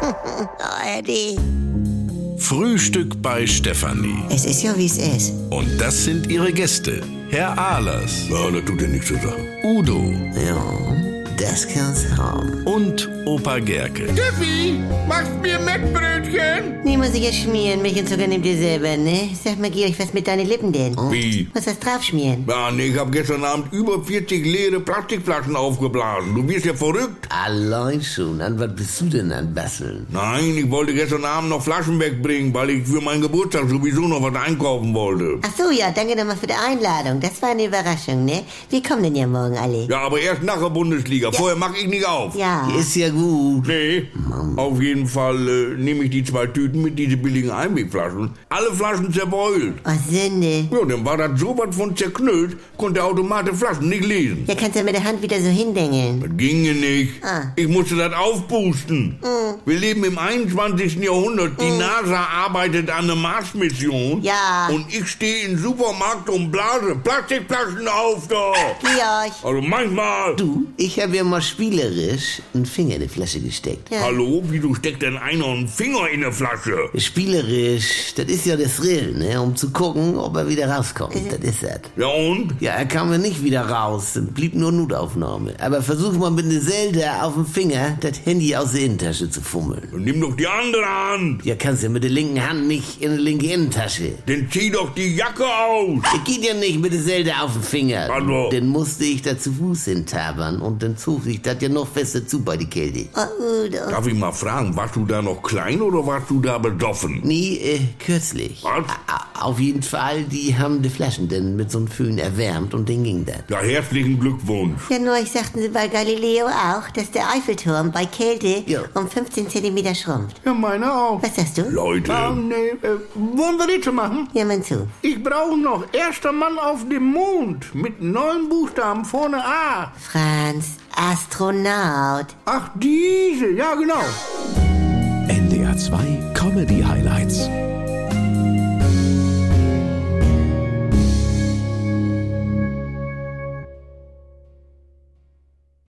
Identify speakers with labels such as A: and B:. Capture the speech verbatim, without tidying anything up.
A: Oh, Eddie.
B: Frühstück bei Stefanie.
A: Es ist ja, wie es ist.
B: Und das sind ihre Gäste. Herr Ahlers.
C: Ja, das tut ja nichts zur Sache.
B: Udo.
A: Ja, das kann's haben.
B: Und Opa Gerke.
D: Steffi, machst mir Mettbrötchen?
A: Nee, muss ich jetzt schmieren. Milch und Zucker nehmt ihr selber, ne? Sag mal, Georg, was mit deinen Lippen denn?
C: Wie?
A: Muss das drauf schmieren?
C: Ja, nee, ich hab gestern Abend über vierzig leere Plastikflaschen aufgeblasen. Du wirst ja verrückt.
E: Allein schon. An was bist du denn an Basteln?
C: Nein, ich wollte gestern Abend noch Flaschen wegbringen, weil ich für meinen Geburtstag sowieso noch was einkaufen wollte.
A: Ach so, ja, danke nochmal für die Einladung. Das war eine Überraschung, ne? Wir kommen denn ja morgen alle.
C: Ja, aber erst nach der Bundesliga. Vorher mach ich nicht auf.
A: Ja.
E: Ist ja gut.
C: Nee, auf jeden Fall äh, nehme ich die zwei Tüten mit diese billigen Einwegflaschen. Alle Flaschen zerbeult.
A: Oh, Sünde.
C: Ja, dann war das so was von zerknüllt, konnte der Automat die Flaschen nicht lesen.
A: Ja, kannst du mit der Hand wieder so hindengeln.
C: Das ginge nicht.
A: Ah.
C: Ich musste das aufpusten.
A: Mm.
C: Wir leben im einundzwanzigsten Jahrhundert. Die
A: Mm.
C: NASA arbeitet an einer Mars-Mission.
A: Ja.
C: Und ich stehe im Supermarkt und blase Plastikflaschen auf da.
A: Georg.
C: Also manchmal.
E: Du, ich habe ja mal spielerisch einen Finger in die Flasche gesteckt.
A: Ja.
C: Hallo, wieso steckt denn einer einen Finger in der Flasche?
E: Spielerisch, das ist ja das Thrill, ne? Um zu gucken, ob er wieder rauskommt. Das ist das.
C: Ja und?
E: Ja, er kam ja nicht wieder raus, es blieb nur Notaufnahme. Aber versuch mal mit einer Zelda auf dem Finger das Handy aus der Innentasche zu fummeln.
C: Dann nimm doch die andere Hand.
E: Ja, kannst ja mit der linken Hand nicht in die linke Innentasche.
C: Dann zieh doch die Jacke aus.
E: Das geht ja nicht mit der Zelda auf dem Finger.
C: Also.
E: Dann musste ich da zu Fuß hintabern und dann zog sich das ja noch fester zu bei die Kälte.
A: Oh, Udo.
C: Darf ich mal fragen, warst du da noch klein oder warst du da besoffen?
E: Nee, äh, kürzlich.
C: Was?
E: A- Auf jeden Fall, die haben die Flaschen dann mit so einem Föhn erwärmt und dann ging das.
C: Ja, herzlichen Glückwunsch.
A: Ja, neulich sagten sie bei Galileo auch, dass der Eiffelturm bei Kälte
E: Ja.
A: um fünfzehn Zentimeter schrumpft.
D: Ja, meine auch.
A: Was sagst du?
C: Leute.
D: Ah, nee, äh, wollen wir das machen?
A: Ja, mein zu.
D: Ich brauche noch erster Mann auf dem Mond mit neun Buchstaben vorne A.
A: Franz, Astronaut.
D: Ach, diese, ja genau.
F: N D R zwei Comedy Highlights.